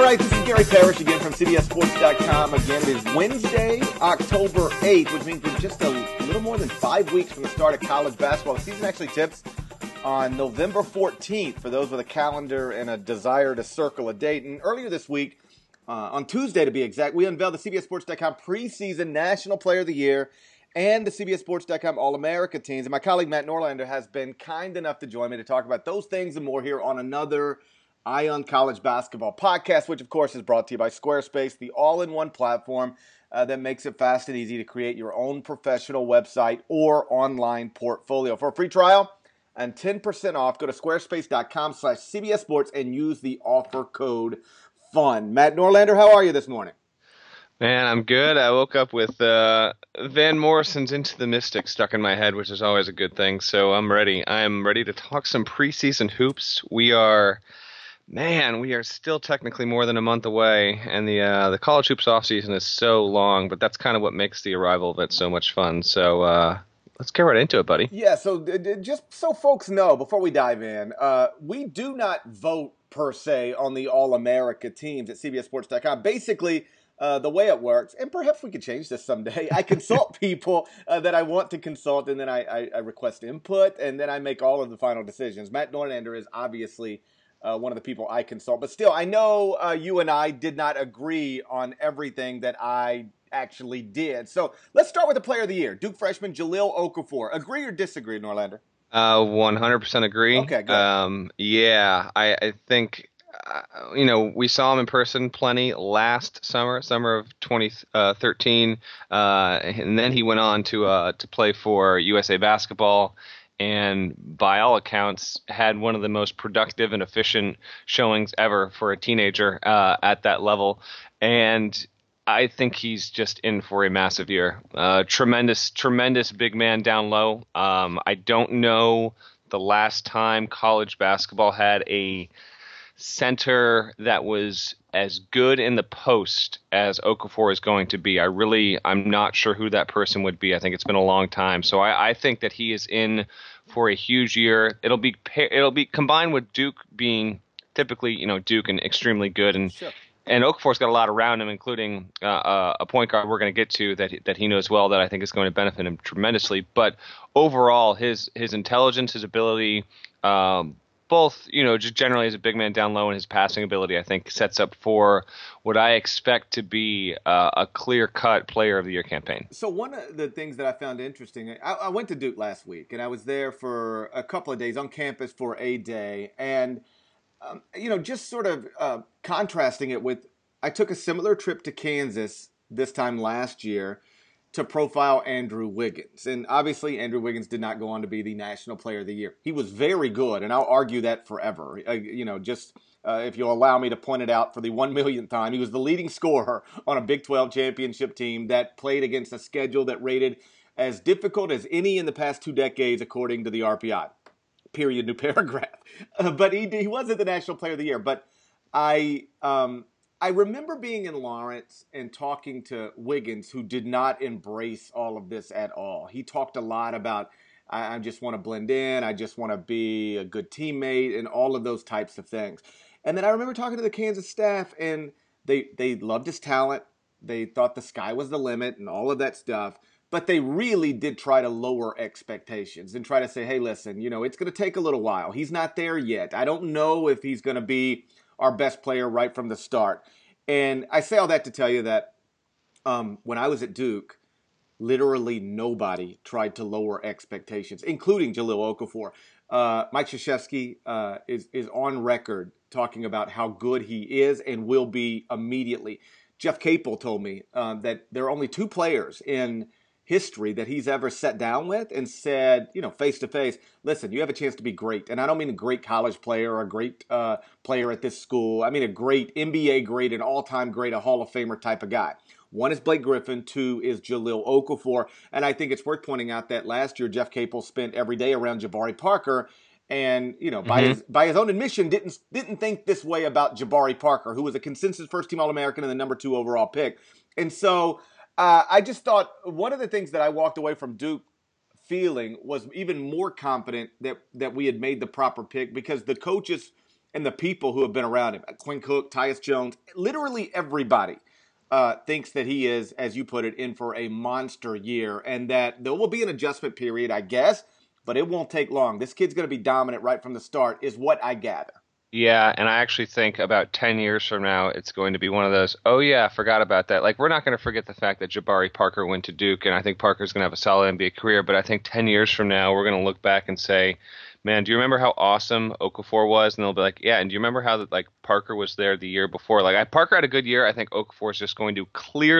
right, this is Gary Parrish again from CBSSports.com. Again, it is Wednesday, October 8th, which means we're just a little more than 5 weeks from the start of college basketball. The season actually tips on November 14th for those with a calendar and a desire to circle a date. And earlier this week, on Tuesday to be exact, we unveiled the CBSSports.com preseason National Player of the Year and the CBSSports.com All-America teams. And my colleague Matt Norlander has been kind enough to join me to talk about those things and more here on another Eye on College Basketball podcast, which of course is brought to you by Squarespace, the all-in-one platform that makes it fast and easy to create your own professional website or online portfolio. For a free trial and 10% off, go to squarespace.com/CBSSports and use the offer code FUN. Matt Norlander, how are you this morning? Man, I'm good. I woke up with Van Morrison's Into the Mystic stuck in my head, which is always a good thing. So I'm ready. I'm ready to talk some preseason hoops. We are still technically more than a month away, and the college hoops offseason is so long, but that's kind of what makes the arrival of it so much fun. So let's get right into it, buddy. Yeah, so just so folks know, before we dive in, we do not vote per se on the All-America teams at CBSSports.com. Basically, the way it works, and perhaps we could change this someday, I consult people that I want to consult, and then I request input, and then I make all of the final decisions. Matt Norlander is obviously one of the people I consult, but still, I know you and I did not agree on everything that I actually did. So let's start with the Player of the Year, Duke freshman Jahlil Okafor. Agree or disagree, Norlander? 100% agree. Okay, good. Yeah, I think, we saw him in person plenty last summer of 2013, and then he went on to play for USA Basketball, and by all accounts had one of the most productive and efficient showings ever for a teenager at that level. And I think he's just in for a massive year. Tremendous big man down low. I don't know the last time college basketball had a center that was as good in the post as Okafor is going to be. I'm not sure who that person would be. I think it's been a long time. So I think that he is in for a huge year. It'll be combined with Duke being typically, Duke and extremely good, and Sure. And Okafor's got a lot around him, including a point guard we're going to get to that he knows well, that I think is going to benefit him tremendously. But overall, his intelligence, his ability, both, just generally as a big man down low, and his passing ability, I think sets up for what I expect to be a clear-cut Player of the Year campaign. So one of the things that I found interesting, I went to Duke last week, and I was there for a couple of days on campus for a day, and just sort of contrasting it with, I took a similar trip to Kansas this time last year to profile Andrew Wiggins. And obviously, Andrew Wiggins did not go on to be the National Player of the Year. He was very good, and I'll argue that forever. If you'll allow me to point it out for the 1 millionth time, he was the leading scorer on a Big 12 championship team that played against a schedule that rated as difficult as any in the past 2 decades, according to the RPI. Period, new paragraph. But he wasn't the National Player of the Year. But I remember being in Lawrence and talking to Wiggins, who did not embrace all of this at all. He talked a lot about, I just want to blend in, I just want to be a good teammate, and all of those types of things. And then I remember talking to the Kansas staff, and they loved his talent. They thought the sky was the limit and all of that stuff. But they really did try to lower expectations and try to say, hey, listen, it's going to take a little while. He's not there yet. I don't know if he's going to be our best player right from the start. And I say all that to tell you that when I was at Duke, literally nobody tried to lower expectations, including Jahlil Okafor. Mike Krzyzewski is on record talking about how good he is and will be immediately. Jeff Capel told me that there are only 2 players in history that he's ever sat down with and said, face to face, listen, you have a chance to be great. And I don't mean a great college player or a great player at this school. I mean a great NBA great, an all-time great, a Hall of Famer type of guy. 1 is Blake Griffin, 2 is Jahlil Okafor. And I think it's worth pointing out that last year Jeff Capel spent every day around Jabari Parker, and by his own admission didn't think this way about Jabari Parker, who was a consensus first-team All-American and the number 2 overall pick. And so I just thought one of the things that I walked away from Duke feeling was even more confident that we had made the proper pick, because the coaches and the people who have been around him, Quinn Cook, Tyus Jones, literally everybody thinks that he is, as you put it, in for a monster year, and that there will be an adjustment period, I guess, but it won't take long. This kid's going to be dominant right from the start, is what I gather. Yeah, and I actually think about 10 years from now, it's going to be one of those, oh yeah, I forgot about that. Like, we're not going to forget the fact that Jabari Parker went to Duke, and I think Parker's going to have a solid NBA career, but I think 10 years from now, we're going to look back and say, man, do you remember how awesome Okafor was? And they'll be like, yeah, and do you remember how like Parker was there the year before? Like, Parker had a good year. I think Okafor is just going to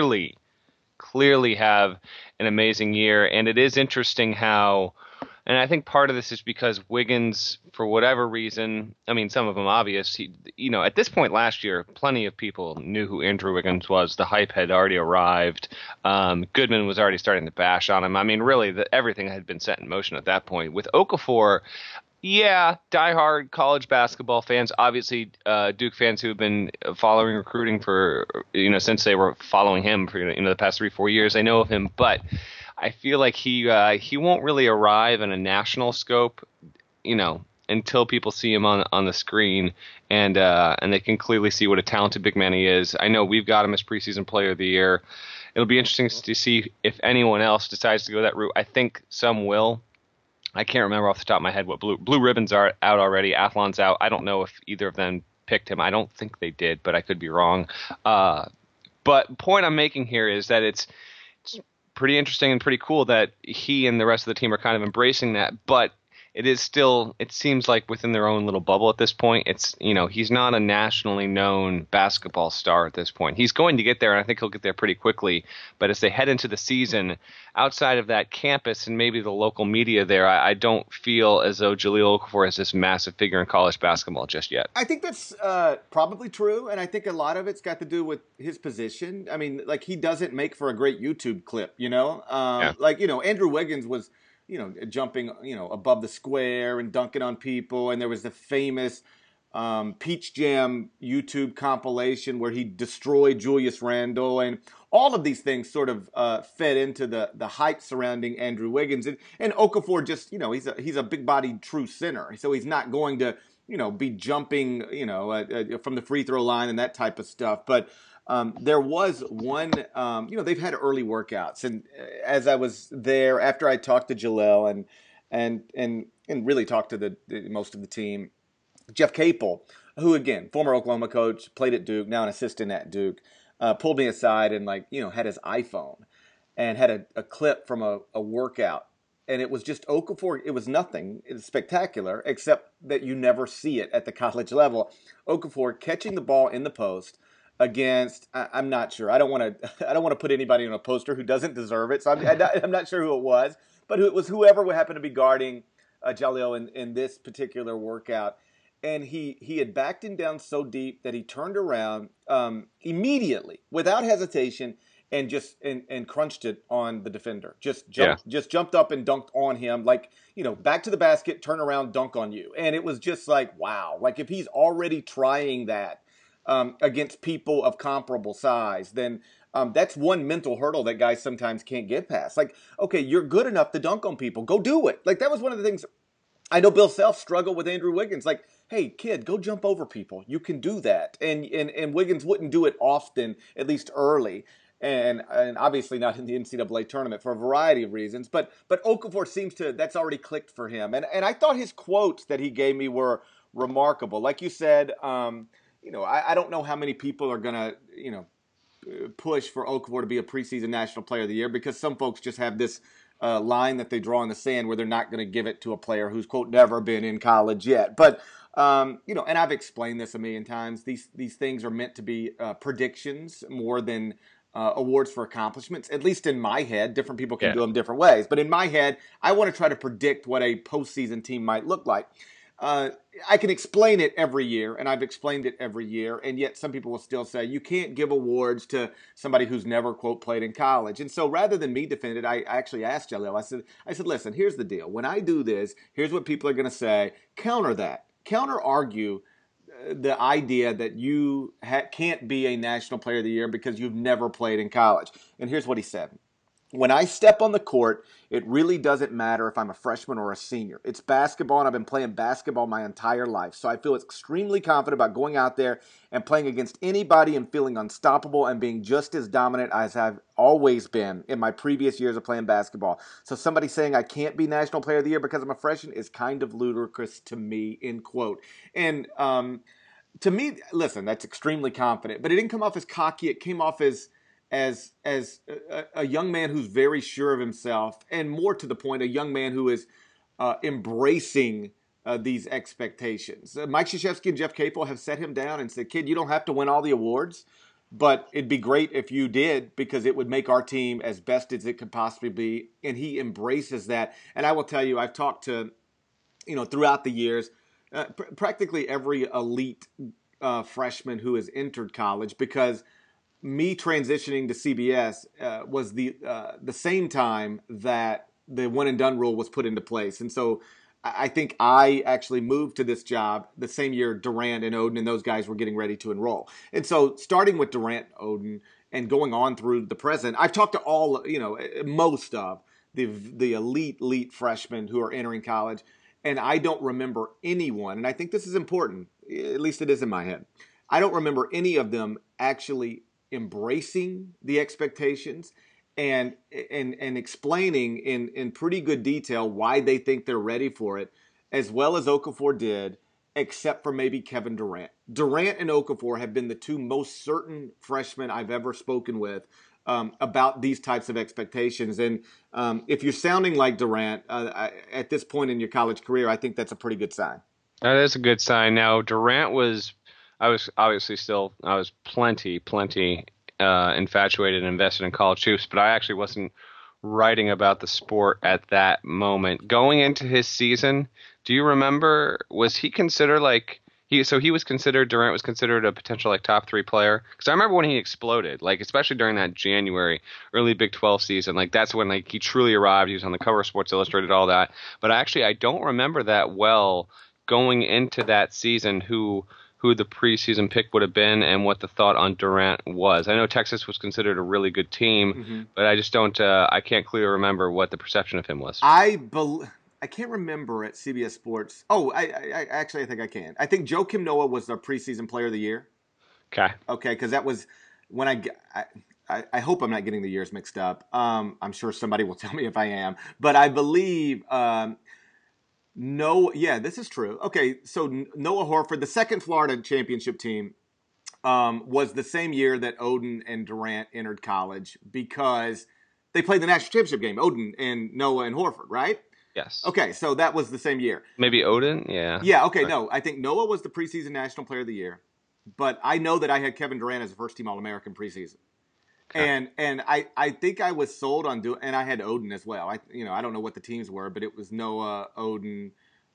clearly have an amazing year, and it is interesting how. And I think part of this is because Wiggins, for whatever reason, I mean, some of them obvious, at this point last year, plenty of people knew who Andrew Wiggins was. The hype had already arrived. Goodman was already starting to bash on him. I mean, really, everything had been set in motion at that point. With Okafor, yeah, diehard college basketball fans, obviously Duke fans who have been following recruiting for, since they were following him for, the past 3-4 years, they know of him, but I feel like he won't really arrive in a national scope, until people see him on the screen and they can clearly see what a talented big man he is. I know we've got him as preseason player of the year. It'll be interesting to see if anyone else decides to go that route. I think some will. I can't remember off the top of my head what Blue Ribbons are out already. Athlon's out. I don't know if either of them picked him. I don't think they did, but I could be wrong. But point I'm making here is that it's pretty interesting and pretty cool that he and the rest of the team are kind of embracing that, but it seems like within their own little bubble at this point. It's, he's not a nationally known basketball star at this point. He's going to get there, and I think he'll get there pretty quickly. But as they head into the season, outside of that campus and maybe the local media there, I don't feel as though Jahlil Okafor is this massive figure in college basketball just yet. I think that's probably true, and I think a lot of it's got to do with his position. I mean, like, he doesn't make for a great YouTube clip, Yeah. Like, Andrew Wiggins was, jumping, above the square and dunking on people. And there was the famous Peach Jam YouTube compilation where he destroyed Julius Randle. And all of these things sort of fed into the hype surrounding Andrew Wiggins. And Okafor just, he's a big-bodied true center. So he's not going to, be jumping, from the free throw line and that type of stuff. But there was one, they've had early workouts, and as I was there after I talked to Jahlil and really talked to the most of the team, Jeff Capel, who again former Oklahoma coach, played at Duke, now an assistant at Duke, pulled me aside and had his iPhone and had a clip from a workout. And it was just Okafor. It was nothing. It was spectacular, except that you never see it at the college level. Okafor catching the ball in the post against, I'm not sure. I don't want to put anybody on a poster who doesn't deserve it. So I'm not sure who it was, but it was whoever would happen to be guarding Jahlil in this particular workout. And he had backed him down so deep that he turned around immediately, without hesitation, and just and crunched it on the defender. Just jumped up and dunked on him, back to the basket, turn around, dunk on you. And it was just like, wow. Like, if he's already trying that against people of comparable size, then that's one mental hurdle that guys sometimes can't get past. Like, okay, you're good enough to dunk on people. Go do it. Like, that was one of the things I know Bill Self struggled with Andrew Wiggins. Like, hey, kid, go jump over people. You can do that. And Wiggins wouldn't do it often, at least early. And obviously not in the NCAA tournament for a variety of reasons. But Okafor seems to, that's already clicked for him. And I thought his quotes that he gave me were remarkable. Like you said, I don't know how many people are going to, push for Okafor to be a preseason National Player of the Year, because some folks just have this line that they draw in the sand where they're not going to give it to a player who's, quote, never been in college yet. But, and I've explained this a million times. These things are meant to be predictions more than awards for accomplishments, at least in my head. Different people can do them different ways. But in my head, I want to try to predict what a postseason team might look like. I can explain it every year, and I've explained it every year, and yet some people will still say, you can't give awards to somebody who's never, quote, played in college. And so rather than me defend it, I actually asked Jahlil, I said, listen, here's the deal. When I do this, here's what people are going to say. Counter that. Counter-argue the idea that you can't be a National Player of the Year because you've never played in college. And here's what he said. when I step on the court, it really doesn't matter if I'm a freshman or a senior. It's basketball, and I've been playing basketball my entire life. So I feel extremely confident about going out there and playing against anybody and feeling unstoppable and being just as dominant as I've always been in my previous years of playing basketball. So somebody saying I can't be National Player of the Year because I'm a freshman is kind of ludicrous to me, end quote. And to me, listen, that's extremely confident, but it didn't come off as cocky. It came off as a young man who's very sure of himself, and more to the point, a young man who is embracing these expectations. Mike Krzyzewski and Jeff Capel have set him down and said, "Kid, you don't have to win all the awards, but it'd be great if you did because it would make our team as best as it could possibly be." And he embraces that. And I will tell you, I've talked to, throughout the years, practically every elite freshman who has entered college, because me transitioning to CBS was the same time that the one and done rule was put into place, and so I think I actually moved to this job the same year Durant and Oden and those guys were getting ready to enroll. And so starting with Durant, Oden, and going on through the present, I've talked to all, most of the elite freshmen who are entering college, and I don't remember anyone, and I think this is important, at least it is in my head. I don't remember any of them actually embracing the expectations and explaining in pretty good detail why they think they're ready for it, as well as Okafor did, except for maybe Kevin Durant. Durant and Okafor have been the two most certain freshmen I've ever spoken with about these types of expectations. And if you're sounding like Durant at this point in your college career, I think that's a pretty good sign. That is a good sign. Now, Durant was, I was plenty infatuated and invested in college hoops, but I actually wasn't writing about the sport at that moment. Going into his season, do you remember, was he considered Durant was considered a potential top 3 player? Because I remember when he exploded, especially during that January early Big 12 season, that's when he truly arrived. He was on the cover of Sports Illustrated, all that. But actually, I don't remember that well going into that season who the preseason pick would have been and what the thought on Durant was. I know Texas was considered a really good team, but I just don't. I can't clearly remember what the perception of him was. I can't remember at CBS Sports. Oh, I actually, I think I can. I think Joakim Noah was the preseason player of the year. Okay, because that was when I hope I'm not getting the years mixed up. I'm sure somebody will tell me if I am, but I believe. No, yeah, this is true. Okay, so Noah Horford, the second Florida championship team, was the same year that Oden and Durant entered college because they played the national championship game, Oden and Noah and Horford, right? Yes. Okay, so that was the same year. Maybe Oden, yeah. Yeah, okay, no, I think Noah was the preseason National Player of the Year, but I know that I had Kevin Durant as a first-team All-American preseason. Okay. And I think I was sold on and I had Oden as well. I don't know what the teams were, but it was Noah, Oden,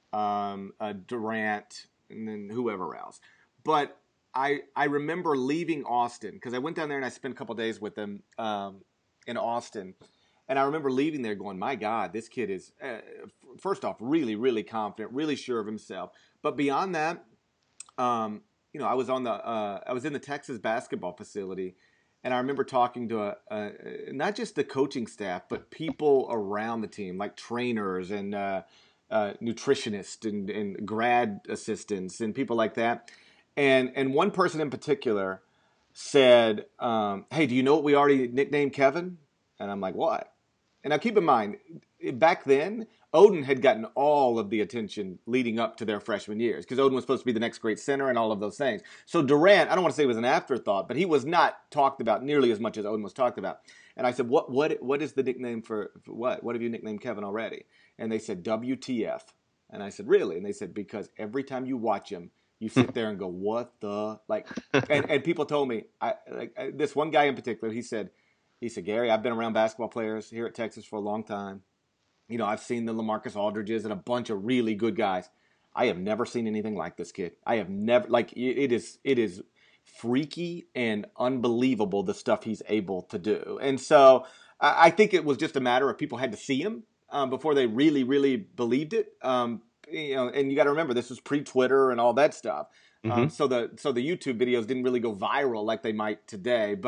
Durant, and then whoever else. But I remember leaving Austin because I went down there and I spent a couple days with them in Austin, and I remember leaving there going, "My God, this kid is first off really, really confident, really sure of himself." But beyond that, I was I was in the Texas basketball facility. And I remember talking to not just the coaching staff, but people around the team, like trainers and nutritionists and grad assistants and people like that. And one person in particular said, "Hey, do you know what we already nicknamed Kevin?" And I'm like, "What?" And now keep in mind, back then, Oden had gotten all of the attention leading up to their freshman years because Oden was supposed to be the next great center and all of those things. So Durant, I don't want to say it was an afterthought, but he was not talked about nearly as much as Oden was talked about. And I said, what is the nickname for what? What have you nicknamed Kevin already? And they said, WTF. And I said, really? And they said, because every time you watch him, you sit there and go, what the? And people told me, this one guy in particular, he said, Gary, I've been around basketball players here at Texas for a long time. I've seen the LaMarcus Aldridges and a bunch of really good guys. I have never seen anything like this kid. I have never, it is freaky and unbelievable the stuff he's able to do. And so I think it was just a matter of people had to see him before they really, really believed it. And you got to remember, this was pre-Twitter and all that stuff. So the YouTube videos didn't really go viral like they might today. But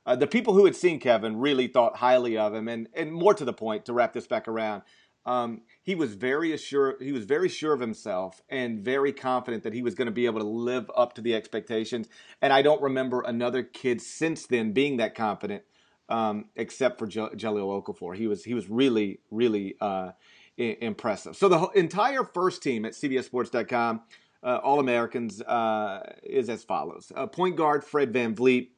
The people who had seen Kevin really thought highly of him, and more to the point, to wrap this back around, he was very assured. He was very sure of himself and very confident that he was going to be able to live up to the expectations. And I don't remember another kid since then being that confident, except for Jaleel Okafor. He was really, really impressive. So the entire first team at CBSSports.com, All-Americans, is as follows. Point guard, Fred VanVleet.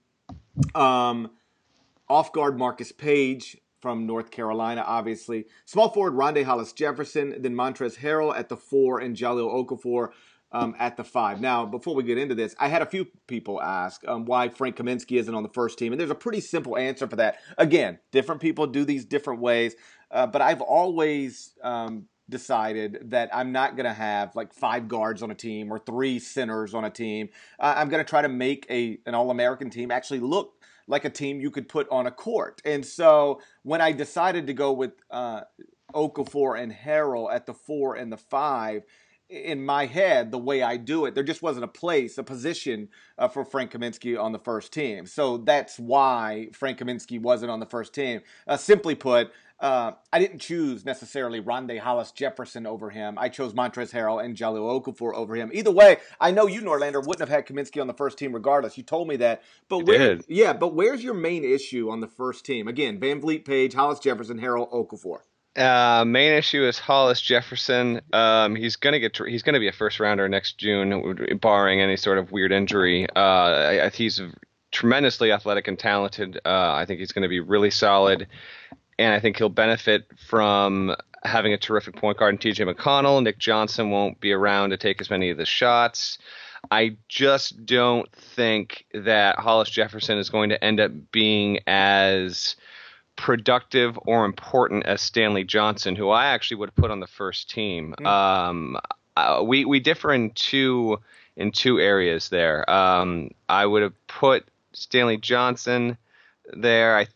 Off guard, Marcus Page from North Carolina, obviously. Small forward, Rondae Hollis-Jefferson. Then Montrezl Harrell at the 4 and Jaleel Okafor at the 5. Now, before we get into this, I had a few people ask why Frank Kaminsky isn't on the first team. And there's a pretty simple answer for that. Again, different people do these different ways. But I've always decided that I'm not going to have like 5 guards on a team or 3 centers on a team. I'm going to try to make an All-American team actually look like a team you could put on a court. And so when I decided to go with Okafor and Harrell at the 4 and the 5, in my head, the way I do it, there just wasn't a position for Frank Kaminsky on the first team. So that's why Frank Kaminsky wasn't on the first team. Simply put, I didn't choose necessarily Rondae Hollis-Jefferson over him. I chose Montrezl Harrell and Jaleel Okafor over him. Either way, I know you, Norlander, wouldn't have had Kaminsky on the first team regardless. You told me that. But but where's your main issue on the first team? Again, VanVleet, Page, Hollis-Jefferson, Harrell, Okafor. Main issue is Hollis-Jefferson. He's gonna be a first rounder next June, barring any sort of weird injury. He's tremendously athletic and talented. I think he's going to be really solid, and I think he'll benefit from having a terrific point guard in T.J. McConnell. Nick Johnson won't be around to take as many of the shots. I just don't think that Hollis-Jefferson is going to end up being as productive or important as Stanley Johnson, who I actually would have put on the first team. We differ in two areas there. I would have put Stanley Johnson there. I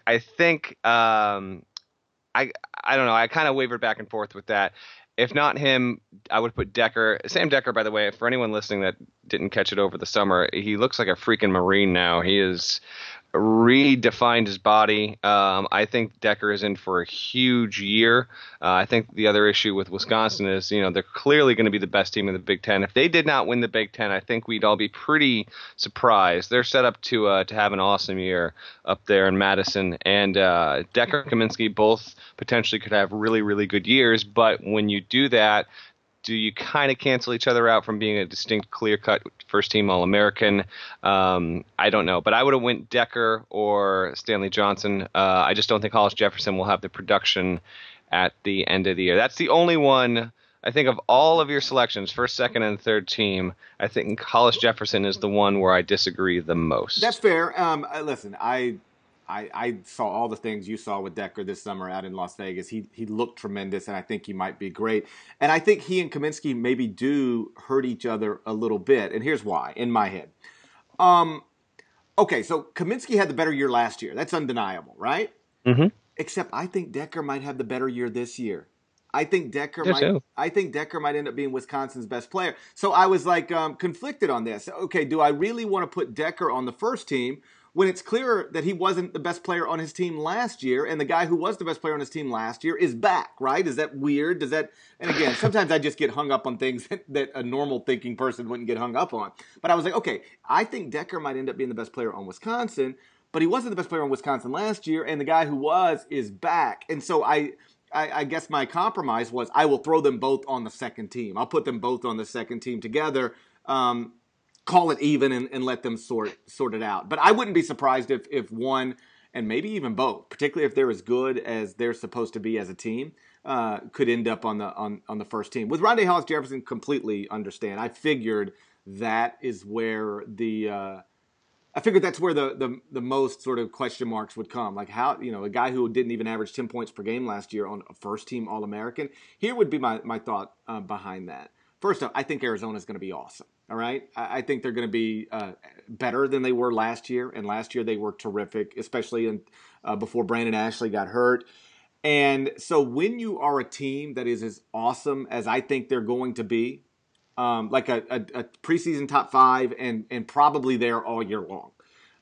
don't know. I kind of wavered back and forth with that. If not him, I would put Decker. Sam Decker, by the way, for anyone listening that didn't catch it over the summer, he looks like a freaking Marine now. He is redefined his body. I think Decker is in for a huge year. I think the other issue with Wisconsin is, they're clearly going to be the best team in the Big Ten. If they did not win the Big Ten, I think we'd all be pretty surprised. They're set up to have an awesome year up there in Madison. And Decker and Kaminsky both potentially could have really, really good years. But when you do that, do you kind of cancel each other out from being a distinct, clear-cut first-team All-American? I don't know. But I would have went Decker or Stanley Johnson. I just don't think Hollis-Jefferson will have the production at the end of the year. That's the only one, I think, of all of your selections, first, second, and third team, I think Hollis-Jefferson is the one where I disagree the most. That's fair. Listen, I saw all the things you saw with Decker this summer out in Las Vegas. He looked tremendous, and I think he might be great. And I think he and Kaminsky maybe do hurt each other a little bit. And here's why, in my head. Okay, so Kaminsky had the better year last year. That's undeniable, right? Mm-hmm. Except I think Decker might have the better year this year. I think Decker might end up being Wisconsin's best player. So I was like conflicted on this. Okay, do I really want to put Decker on the first team when it's clear that he wasn't the best player on his team last year, and the guy who was the best player on his team last year is back, right? Is that weird? And again, sometimes I just get hung up on things that a normal thinking person wouldn't get hung up on. But I was like, okay, I think Decker might end up being the best player on Wisconsin, but he wasn't the best player on Wisconsin last year, and the guy who was is back. And so I guess my compromise was I will throw them both on the second team. I'll put them both on the second team together. Call it even and let them sort it out. But I wouldn't be surprised if one, and maybe even both, particularly if they're as good as they're supposed to be as a team, could end up on the first team. With Rondae Hollis-Jefferson, completely understand. I figured that is where the most sort of question marks would come. Like how, a guy who didn't even average 10 points per game last year on a first team All-American. Here would be my thought behind that. First off, I think Arizona's going to be awesome. All right. I think they're going to be better than they were last year. And last year they were terrific, especially before Brandon Ashley got hurt. And so when you are a team that is as awesome as I think they're going to be, like a preseason top 5 and probably there all year long,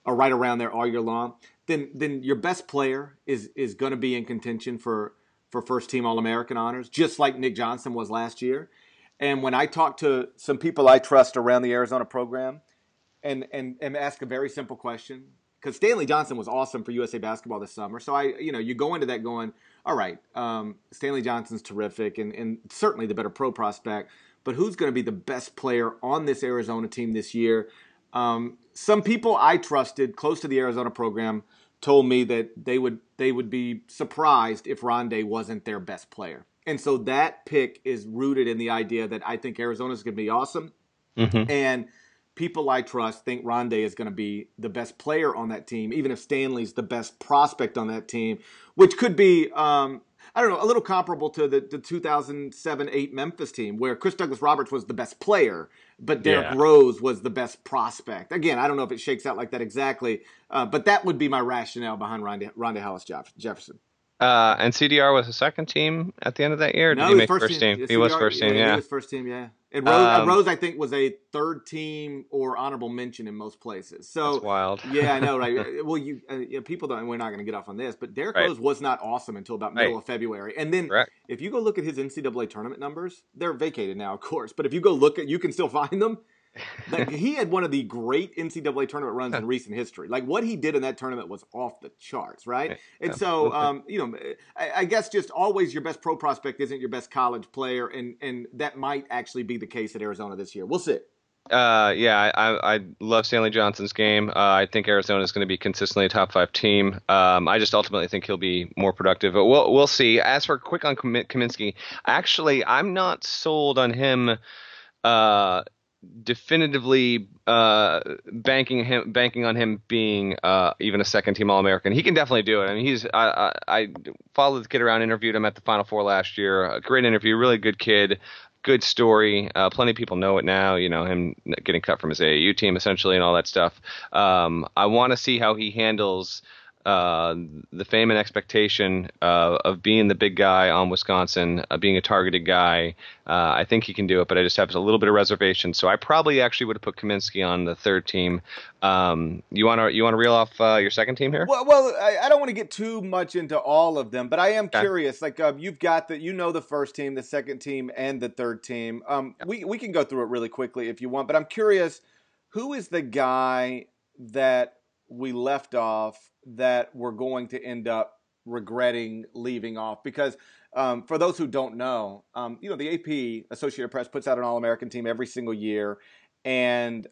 are right around there all year long, then your best player is going to be in contention for first team All American honors, just like Nick Johnson was last year. And when I talk to some people I trust around the Arizona program, and ask a very simple question, because Stanley Johnson was awesome for USA basketball this summer. So you go into that going, all right, Stanley Johnson's terrific and certainly the better pro prospect, but who's going to be the best player on this Arizona team this year? Some people I trusted close to the Arizona program told me that they would be surprised if Rondé wasn't their best player. And so that pick is rooted in the idea that I think Arizona's going to be awesome. Mm-hmm. And people I trust think Rondé is going to be the best player on that team, even if Stanley's the best prospect on that team, which could be, I don't know, a little comparable to the 2007-8 Memphis team where Chris Douglas Roberts was the best player, but Derrick Rose was the best prospect. Again, I don't know if it shakes out like that exactly, but that would be my rationale behind Rondé Hollis Jefferson. And CDR was a second team at the end of that year? Or No, did he make first team? He was first team, yeah. He was first team, yeah. And Rose, I think, was a third team or honorable mention in most places. So that's wild. Yeah, I know, right? Well, people don't. We're not going to get off on this, but Derrick Rose was not awesome until about middle of February. And then if you go look at his NCAA tournament numbers, they're vacated now, of course. But if you go look at, you can still find them. Like, he had one of the great NCAA tournament runs in recent history. Like, what he did in that tournament was off the charts, right? And so, I guess just always your best pro prospect isn't your best college player, and that might actually be the case at Arizona this year. We'll see. I love Stanley Johnson's game. I think Arizona is going to be consistently a top 5 team. I just ultimately think he'll be more productive, but we'll see. As for quick on Kaminsky, actually, I'm not sold on him. Definitively banking on him being even a second team All-American. He can definitely do it. I mean, I followed the kid around, interviewed him at the Final Four last year. A great interview, really good kid, good story. Plenty of people know it now. Him getting cut from his AAU team essentially and all that stuff. I want to see how he handles the fame and expectation of being the big guy on Wisconsin, being a targeted guy. I think he can do it, but I just have a little bit of reservation. So I probably actually would have put Kaminsky on the third team. You want to reel off your second team here? Well, I don't want to get too much into all of them, but I am curious. Like, you've got the first team, the second team, and the third team. We can go through it really quickly if you want, but I'm curious, who is the guy that we left off that we're going to end up regretting leaving off? Because for those who don't know, the AP, Associated Press, puts out an All-American team every single year, and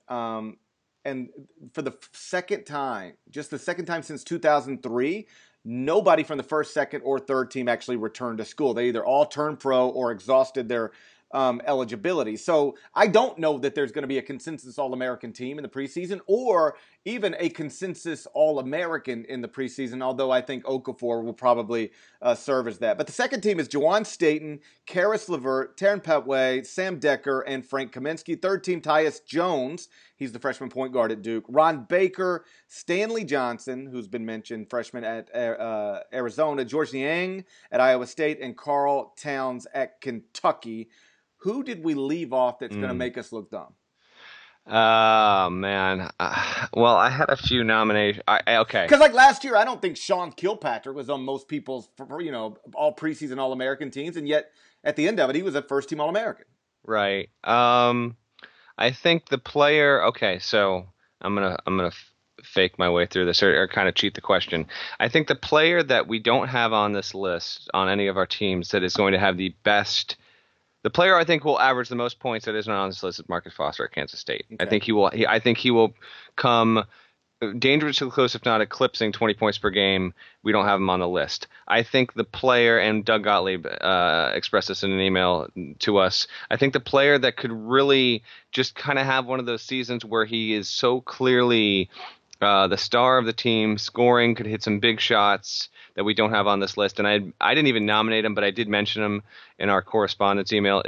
for the second time since 2003, nobody from the first, second, or third team actually returned to school. They either all turned pro or exhausted their eligibility. So I don't know that there's going to be a consensus All-American team in the preseason or even a consensus All-American in the preseason, although I think Okafor will probably serve as that. But the second team is Juwan Staten, Karis LeVert, Taryn Petway, Sam Decker, and Frank Kaminsky. Third team, Tyus Jones. He's the freshman point guard at Duke. Ron Baker, Stanley Johnson, who's been mentioned, freshman at Arizona. George Niang at Iowa State, and Karl Towns at Kentucky. Who did we leave off that's going to make us look dumb? Oh, man. Well, I had a few nominations. Okay. Because like last year, I don't think Sean Kilpatrick was on most people's, all preseason All-American teams, and yet at the end of it, he was a first-team All-American. Right. I think the player. Okay, so I'm gonna fake my way through this or kind of cheat the question. I think the player that we don't have on this list on any of our teams that is going to have the best. The player I think will average the most points that isn't on this list is Marcus Foster at Kansas State. Okay. I think he will come dangerously close, if not eclipsing 20 points per game. We don't have him on the list. I think the player, and Doug Gottlieb expressed this in an email to us, I think the player that could really just kind of have one of those seasons where he is so clearly the star of the team, scoring, could hit some big shots that we don't have on this list, and I didn't even nominate him, but I did mention him in our correspondence email, is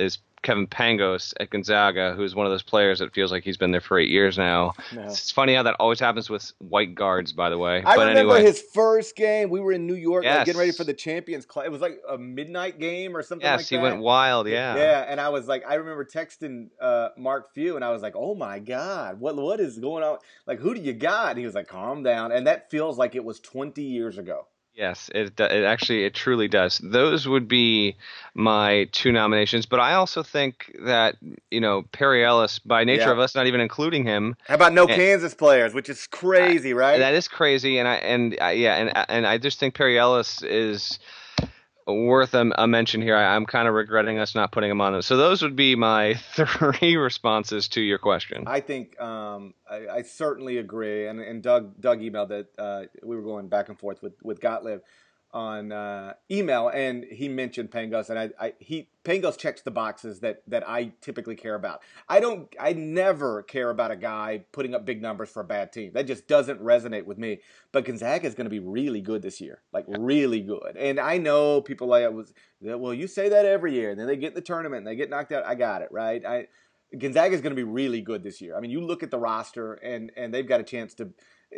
Kevin Pangos at Gonzaga, who's one of those players that feels like he's been there for 8 years now. No. It's funny how that always happens with white guards, by the way. I But remember anyway, his first game. We were in New York, like getting ready for yes, the Champions Class. It was like a midnight game or something yes, like he went that. wild. Yeah. Yeah, and I was like, I remember texting Mark Few, and I was like, "Oh my God, what is going on? Like, who do you got?" And he was like, "Calm down." And that feels like it was 20 years ago. Yes, it truly does. Those would be my two nominations, but I also think that Perry Ellis, by nature Yeah. of us not even including him, How about no eh, Kansas players, which is crazy, right? that is crazy, and I just think Perry Ellis is worth a mention here. I'm kind of regretting us not putting him on those. So those would be my three responses to your question. I think I certainly agree, and Doug emailed that we were going back and forth with Gottlieb on email, and he mentioned Pangos, and Pangos checks the boxes that I typically care about. I never care about a guy putting up big numbers for a bad team. That just doesn't resonate with me. But Gonzaga is going to be really good this year, like really good. And I know people well, you say that every year, and then they get in the tournament and they get knocked out. I got it, right? Gonzaga is going to be really good this year. I mean, you look at the roster, and they've got a chance to,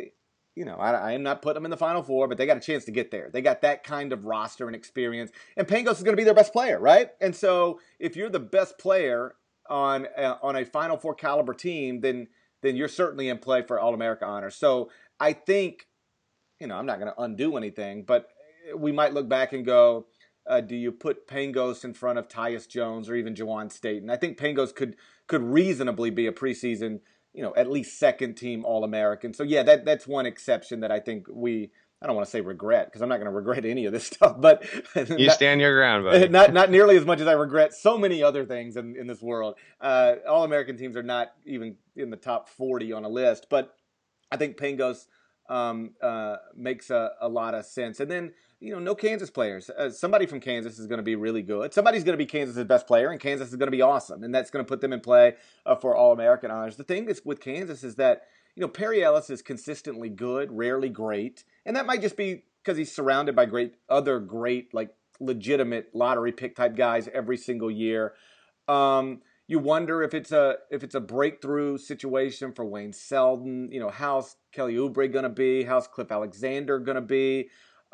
I am not putting them in the Final Four, but they got a chance to get there. They got that kind of roster and experience, and Pangos is going to be their best player, right? And so, if you're the best player on a Final Four caliber team, then you're certainly in play for All-America honors. So I think, I'm not going to undo anything, but we might look back and go, do you put Pangos in front of Tyus Jones or even Jawan Staten? I think Pangos could reasonably be a preseason, at least second team All-American. So yeah, that's one exception that I think I don't want to say regret, because I'm not going to regret any of this stuff, but You stand your ground, buddy. not nearly as much as I regret so many other things in this world. All-American teams are not even in the top 40 on a list, but I think Pangos makes a lot of sense. And then, no Kansas players. Somebody from Kansas is going to be really good. Somebody's going to be Kansas's best player, and Kansas is going to be awesome. And that's going to put them in play for All-American honors. The thing is with Kansas is that, Perry Ellis is consistently good, rarely great. And that might just be because he's surrounded by other great, like legitimate lottery pick type guys every single year. You wonder if it's a breakthrough situation for Wayne Selden. How's Kelly Oubre going to be? How's Cliff Alexander going to be?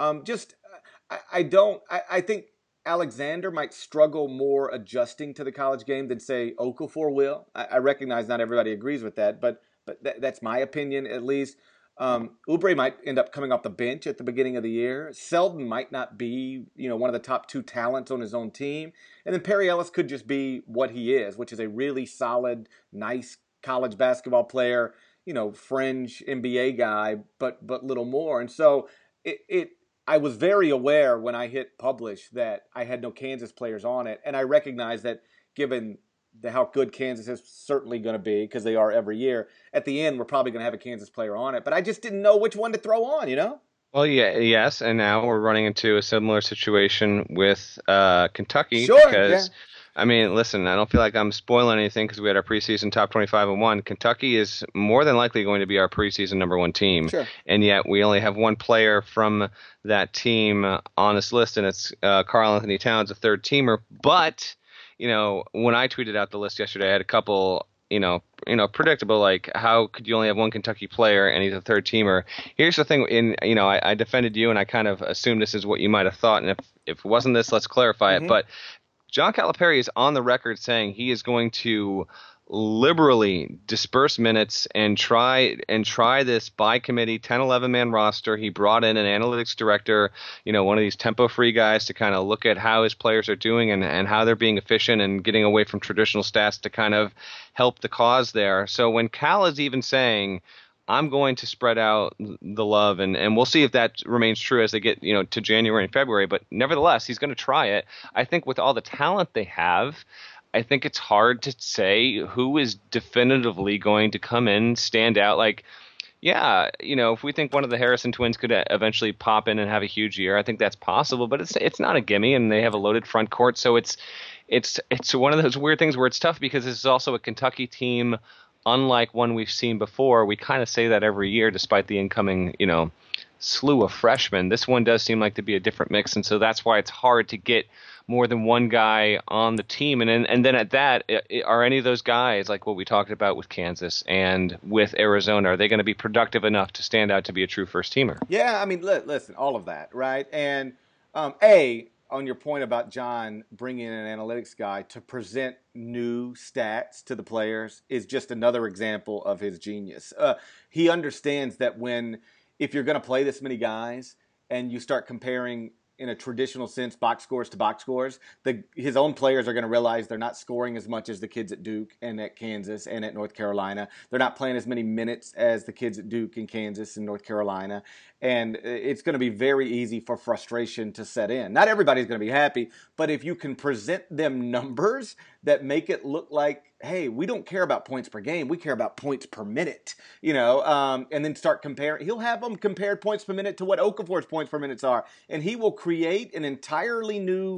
I think Alexander might struggle more adjusting to the college game than, say, Okafor will. I recognize not everybody agrees with that, but that's my opinion at least. Oubre might end up coming off the bench at the beginning of the year. Selden might not be, one of the top two talents on his own team. And then Perry Ellis could just be what he is, which is a really solid, nice college basketball player, fringe NBA guy, but little more. And so I was very aware when I hit publish that I had no Kansas players on it. And I recognize that given how good Kansas is certainly going to be, because they are every year, at the end we're probably going to have a Kansas player on it. But I just didn't know which one to throw on, Well, yeah, yes, and now we're running into a similar situation with Kentucky. Sure, Because, yeah. I mean, listen, I don't feel like I'm spoiling anything because we had our preseason top 25 and one. Kentucky is more than likely going to be our preseason number one team. Sure. And yet we only have one player from that team on this list, and it's Karl Anthony Towns, a third teamer. But, when I tweeted out the list yesterday, I had a couple predictable, like, how could you only have one Kentucky player and he's a third teamer? Here's the thing, I defended you and I kind of assumed this is what you might have thought, and if it wasn't this, let's clarify it. But John Calipari is on the record saying he is going to liberally disperse minutes and try this by committee 10-11 man roster. He brought in an analytics director, one of these tempo free guys to kind of look at how his players are doing and how they're being efficient and getting away from traditional stats to kind of help the cause there. So when Cal is even saying, I'm going to spread out the love, and we'll see if that remains true as they get to January and February, but nevertheless he's going to try it. I think with all the talent they have, I think it's hard to say who is definitively going to come in, stand out. Like, yeah, if we think one of the Harrison twins could eventually pop in and have a huge year, I think that's possible. But it's not a gimme, and they have a loaded front court, so it's one of those weird things where it's tough because this is also a Kentucky team, unlike one we've seen before. We kind of say that every year, despite the incoming slew of freshmen. This one does seem like to be a different mix, and so that's why it's hard to get more than one guy on the team. And then at that, are any of those guys, like what we talked about with Kansas and with Arizona, are they going to be productive enough to stand out to be a true first teamer? Yeah, I mean, listen, all of that, right? And on your point about John bringing in an analytics guy to present new stats to the players is just another example of his genius. He understands that if you're going to play this many guys and you start comparing in a traditional sense box scores to box scores, his own players are going to realize they're not scoring as much as the kids at Duke and at Kansas and at North Carolina. They're not playing as many minutes as the kids at Duke and Kansas and North Carolina. And it's going to be very easy for frustration to set in. Not everybody's going to be happy, but if you can present them numbers that make it look like, hey, we don't care about points per game. We care about points per minute, and then start comparing. He'll have them compared points per minute to what Okafor's points per minutes are. And he will create an entirely new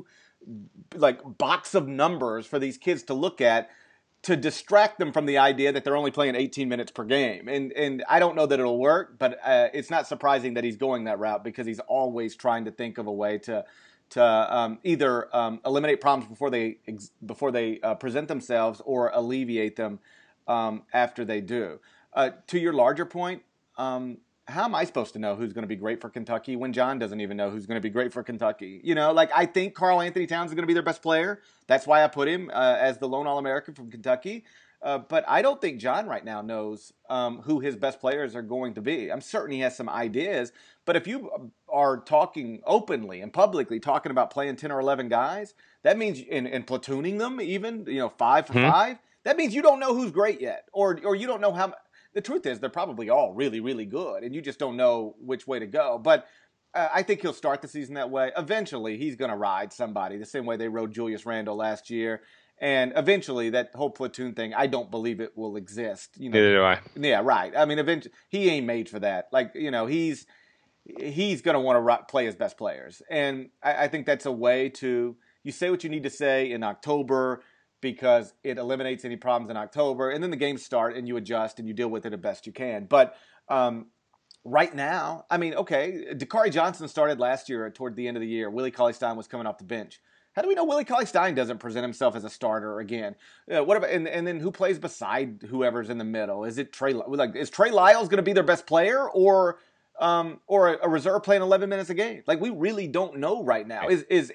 box of numbers for these kids to look at to distract them from the idea that they're only playing 18 minutes per game. And I don't know that it'll work, but it's not surprising that he's going that route because he's always trying to think of a way to either eliminate problems before they present themselves or alleviate them after they do. To your larger point, how am I supposed to know who's going to be great for Kentucky when John doesn't even know who's going to be great for Kentucky? I think Karl Anthony Towns is going to be their best player. That's why I put him as the lone All-American from Kentucky. But I don't think John right now knows who his best players are going to be. I'm certain he has some ideas. But if you are talking openly and publicly talking about playing 10 or 11 guys, that means and platooning them even, 5 for 5, that means you don't know who's great yet. Or you don't know how. The truth is they're probably all really, really good, and you just don't know which way to go. But I think he'll start the season that way. Eventually, he's going to ride somebody the same way they rode Julius Randle last year. And eventually, that whole platoon thing, I don't believe it will exist. Neither do I. Yeah, right. I mean, eventually, he ain't made for that. He's going to want to play his best players. And I think that's a way to – you say what you need to say in October – because it eliminates any problems in October. And then the games start and you adjust and you deal with it as best you can. But right now, I mean, okay, Dakari Johnson started last year toward the end of the year. Willie Cauley-Stein was coming off the bench. How do we know Willie Cauley-Stein doesn't present himself as a starter again? What about and then who plays beside whoever's in the middle? Is it Trey? Is Trey Lyles going to be their best player or a reserve playing 11 minutes a game? We really don't know right now.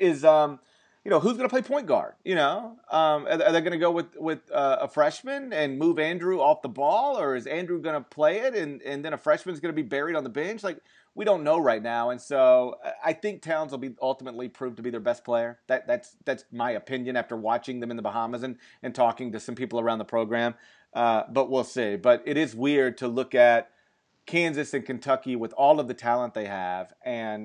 Who's going to play point guard? Are they going to go with a freshman and move Andrew off the ball, or is Andrew going to play it and then a freshman's going to be buried on the bench? We don't know right now, and so I think Towns will be ultimately proved to be their best player. That's my opinion after watching them in the Bahamas and talking to some people around the program. But we'll see. But it is weird to look at Kansas and Kentucky with all of the talent they have and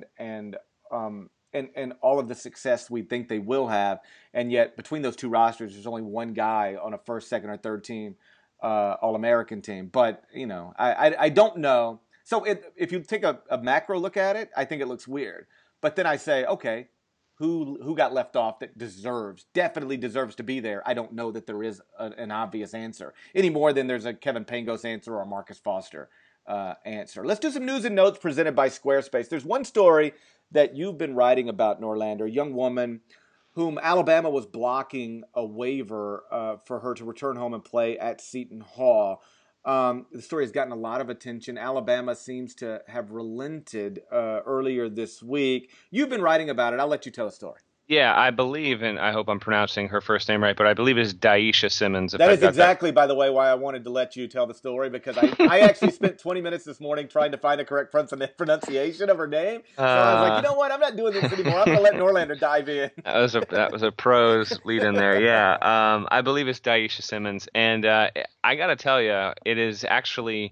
all of the success we think they will have, and yet between those two rosters, there's only one guy on a first, second, or third team All-American team. But I don't know. So if you take a macro look at it, I think it looks weird. But then I say, okay, who got left off that definitely deserves to be there? I don't know that there is an obvious answer any more than there's a Kevin Pangos answer or a Marcus Foster answer. Let's do some news and notes presented by Squarespace. There's one story that you've been writing about, Norlander, a young woman whom Alabama was blocking a waiver for her to return home and play at Seton Hall. The story has gotten a lot of attention. Alabama seems to have relented earlier this week. You've been writing about it. I'll let you tell the story. Yeah, I believe, and I hope I'm pronouncing her first name right, but I believe it's Daisha Simmons. That is exactly, by the way, why I wanted to let you tell the story, because I actually spent 20 minutes this morning trying to find the correct pronunciation of her name. So I was like, you know what? I'm not doing this anymore. I'm going to let Norlander dive in. That was a prose lead in there, yeah. I believe it's Daisha Simmons, and I got to tell you, it is actually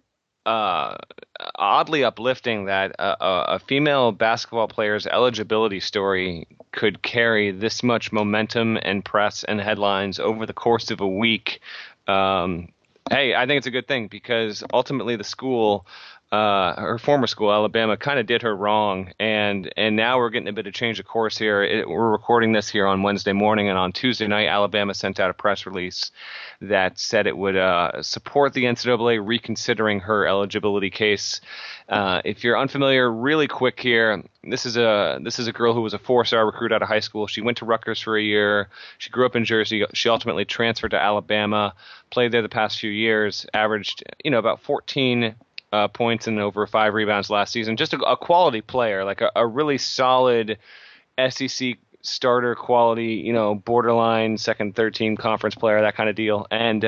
oddly uplifting that a female basketball player's eligibility story could carry this much momentum and press and headlines over the course of a week. Hey, I think it's a good thing because ultimately the school her former school, Alabama, kind of did her wrong, and now we're getting a bit of change of course here. We're recording this here on Wednesday morning, and on Tuesday night, Alabama sent out a press release that said it would support the NCAA reconsidering her eligibility case. If you're unfamiliar, really quick here, this is a girl who was a 4-star recruit out of high school. She went to Rutgers for a year. She grew up in Jersey. She ultimately transferred to Alabama, played there the past few years, averaged about 14 points and over 5 rebounds last season. Just a quality player, like a really solid SEC starter quality, borderline second, third team conference player, that kind of deal. And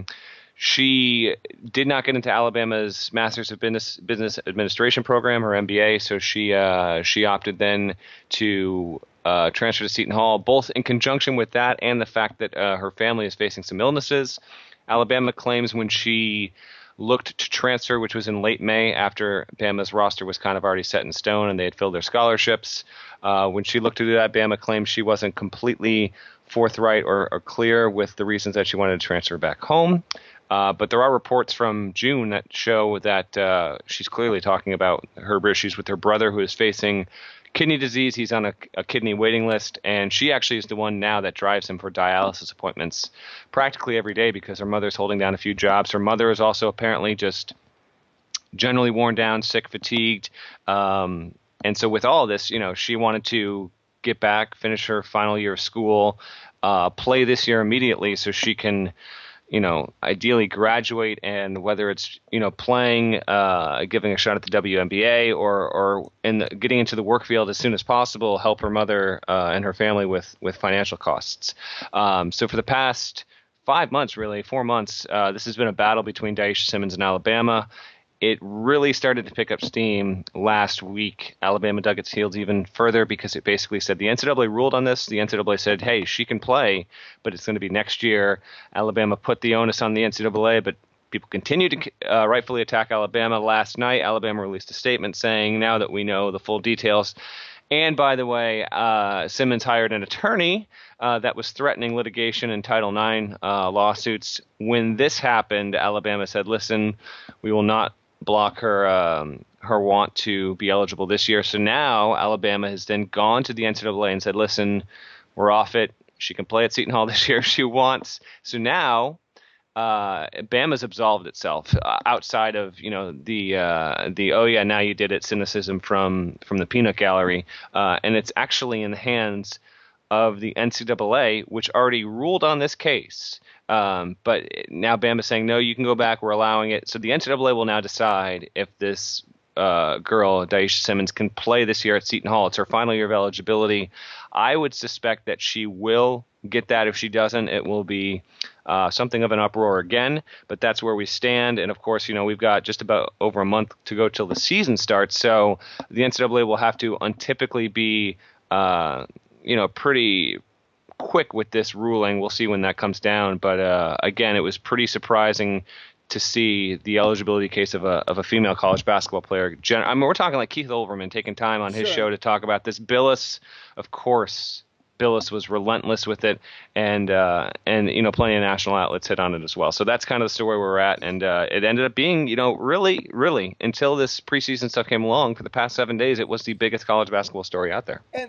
she did not get into Alabama's Masters of Business Administration program, or MBA, so she opted then to transfer to Seton Hall, both in conjunction with that and the fact that her family is facing some illnesses. Alabama claims when she looked to transfer, which was in late May after Bama's roster was kind of already set in stone and they had filled their scholarships. When she looked to do that, Bama claimed she wasn't completely forthright or clear with the reasons that she wanted to transfer back home. But there are reports from June that show that she's clearly talking about her issues with her brother, who is facing kidney disease. He's on a kidney waiting list, and she actually is the one now that drives him for dialysis appointments practically every day because her mother's holding down a few jobs. Her mother is also apparently just generally worn down, sick, fatigued. And so with all this, she wanted to get back, finish her final year of school, play this year immediately so she can ideally graduate, and whether it's, playing, giving a shot at the WNBA or getting into the work field as soon as possible, help her mother and her family with financial costs. So for the past 4 months, this has been a battle between Daisha Simmons and Alabama. It really started to pick up steam last week. Alabama dug its heels even further because it basically said the NCAA ruled on this. The NCAA said, hey, she can play, but it's going to be next year. Alabama put the onus on the NCAA, but people continue to rightfully attack Alabama. Last night, Alabama released a statement saying, now that we know the full details, and by the way, Simmons hired an attorney that was threatening litigation in Title IX lawsuits. When this happened, Alabama said, listen, we will not block her want to be eligible this year. So now Alabama has then gone to the NCAA and said, listen, we're off it. She can play at Seton Hall this year if she wants. So now Bama's absolved itself outside of the oh yeah, now you did it cynicism from the peanut gallery, and it's actually in the hands of the NCAA, which already ruled on this case. But now Bama's saying, no, you can go back. We're allowing it. So the NCAA will now decide if this girl, Daisha Simmons, can play this year at Seton Hall. It's her final year of eligibility. I would suspect that she will get that. If she doesn't, it will be something of an uproar again. But that's where we stand. And of course, we've got just about over a month to go till the season starts. So the NCAA will have to untypically be pretty quick with this ruling. We'll see when that comes down. But again, it was pretty surprising to see the eligibility case of a female college basketball player. We're talking like Keith Olbermann taking time on his show to talk about this. Billis, of course, was relentless with it, and plenty of national outlets hit on it as well. So that's kind of the story we're at, and it ended up being, really, until this preseason stuff came along, for the past 7 days, it was the biggest college basketball story out there. And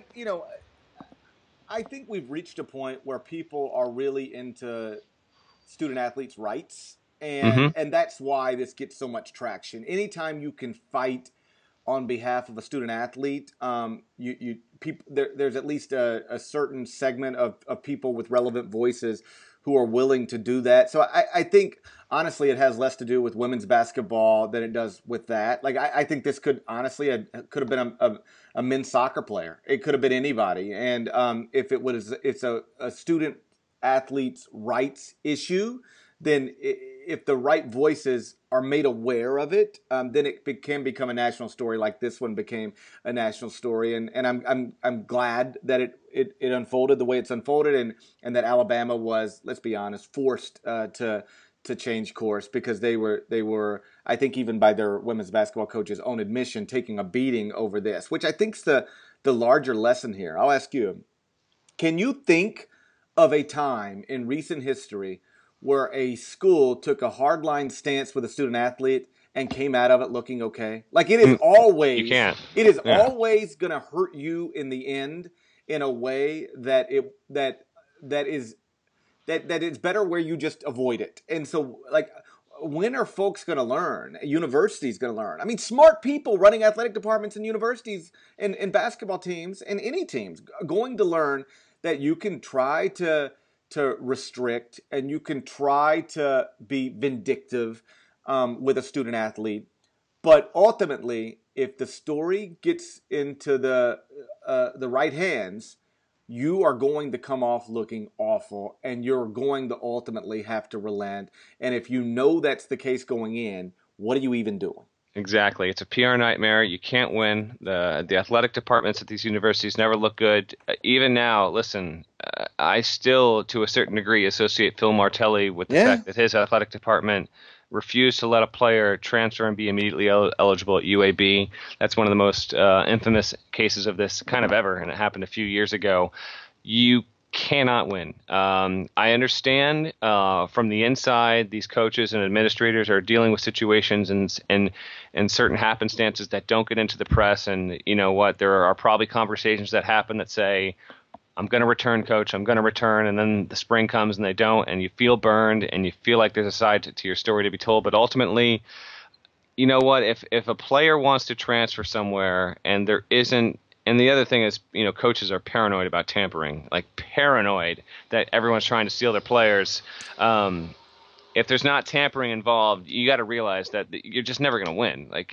I think we've reached a point where people are really into student athletes' rights, and that's why this gets so much traction. Anytime you can fight on behalf of a student athlete, there's at least a certain segment of people with relevant voices who are willing to do that. So I think, honestly, it has less to do with women's basketball than it does with that. Like, I think this could have been a men's soccer player. It could have been anybody. And if it's a student athlete's rights issue, then if the right voices are made aware of it, then it can become a national story, like this one became a national story. And I'm glad that it unfolded the way it's unfolded, and that Alabama was, let's be honest, forced to change course, because they were, I think, even by their women's basketball coach's own admission, taking a beating over this, which I think's the larger lesson here. I'll ask you, can you think of a time in recent history where a school took a hardline stance with a student athlete and came out of it looking okay. Like You can't. it is Yeah. always going to hurt you in the end in a way that that is that it's better where you just avoid it. And so, like, when are folks going to learn? Universities going to learn? I mean, smart people running athletic departments in universities and basketball teams and any teams going to learn that you can try to restrict and you can try to be vindictive with a student athlete, but ultimately, if the story gets into the right hands, you are going to come off looking awful, and you're going to ultimately have to relent. And if you know that's the case going in, what are you even doing? Exactly. It's a PR nightmare. You can't win. The athletic departments at these universities never look good. Even now, listen, I still, to a certain degree, associate Phil Martelli with the Yeah. fact that his athletic department refused to let a player transfer and be immediately eligible at UAB. That's one of the most infamous cases of this kind of ever, and it happened a few years ago. You cannot win. I understand from the inside, these coaches and administrators are dealing with situations and certain happenstances that don't get into the press. And you know what? There are probably conversations that happen that say, I'm going to return, coach. I'm going to return. And then the spring comes and they don't. And you feel burned and you feel like there's a side to your story to be told. But ultimately, you know what? If a player wants to transfer somewhere and there isn't, and the other thing is, coaches are paranoid about tampering, like paranoid that everyone's trying to steal their players. If there's not tampering involved, you got to realize that you're just never going to win. Like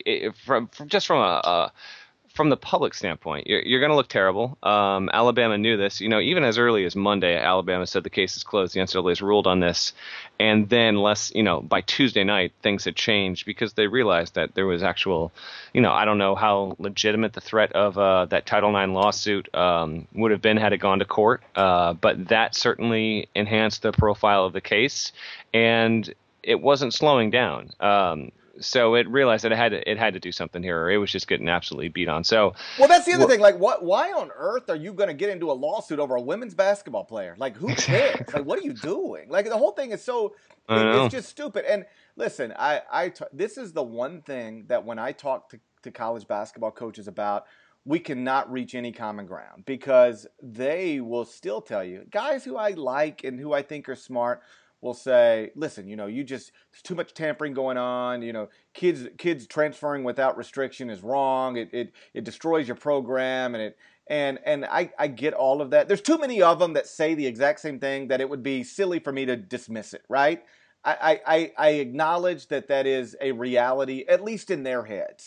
from the public standpoint, you're going to look terrible. Alabama knew this. Even as early as Monday, Alabama said the case is closed. The NCAA has ruled on this, and then by Tuesday night, things had changed because they realized that there was actual, I don't know how legitimate the threat of that Title IX lawsuit would have been had it gone to court, but that certainly enhanced the profile of the case, and it wasn't slowing down. So it realized that it had to do something here, or it was just getting absolutely beat on. So, Well, that's the other thing. Like, why on earth are you going to get into a lawsuit over a women's basketball player? Like, who cares? Like, what are you doing? Like, the whole thing is I don't it's know. just stupid. And listen, this is the one thing that when I talk to college basketball coaches about, we cannot reach any common ground because they will still tell you, guys who I like and who I think are smart will say, listen, there's too much tampering going on. Kids transferring without restriction is wrong. It destroys your program, and I get all of that. There's too many of them that say the exact same thing that it would be silly for me to dismiss it, right? I acknowledge that is a reality, at least in their heads.